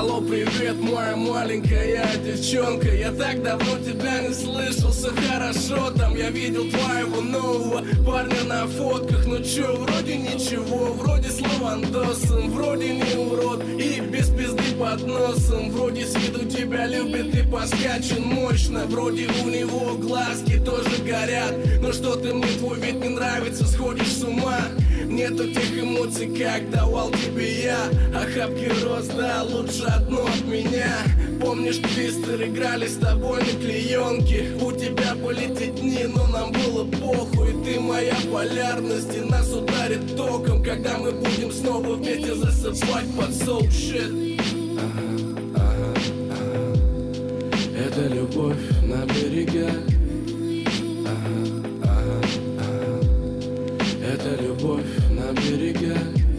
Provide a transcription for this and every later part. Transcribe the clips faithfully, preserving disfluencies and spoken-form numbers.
Алло, привет, моя маленькая девчонка. Я так давно тебя не слышал, все хорошо там. Я видел твоего нового парня на фотках. Ну чё, вроде ничего, вроде с лавандосом, вроде не урод и без пизды под носом. Вроде с виду тебя любит и поскачен мощно. Вроде у него глазки тоже горят. Но что-то мне твой вид не нравится, сходишь с ума. Нету тех эмоций, как давал тебе я. Охапки роз, да, лучше одно от меня. Помнишь, твистер, играли с тобой на клеенке. У тебя были те дни, но нам было похуй. Ты моя полярность, и нас ударит током, когда мы будем снова вместе засыпать под soul shit. Ага, ага, ага. Это любовь на берегах. Ага, ага, ага. Это любовь на берегах.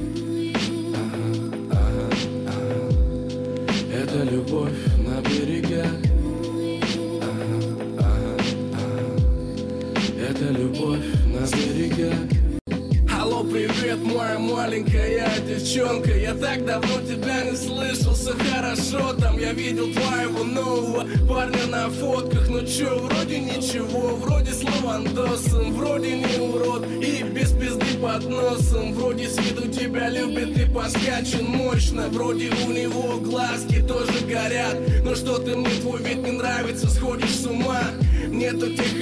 Ага, ага, ага. Это любовь на берегах. Ага, ага, ага. Это любовь на берегах. Алло, привет, моя маленькая девчонка. Я так давно тебя не слышал, все хорошо там. Я видел твоего нового парня на фотках. Ну чё, вроде ничего, вроде с лавандосом, вроде не урод и без пизды под носом. Вроде с виду тебя любит и поскачен мощно. Вроде у него глазки тоже горят. Но что-то мне твой вид не нравится, сходишь с ума. Нету тех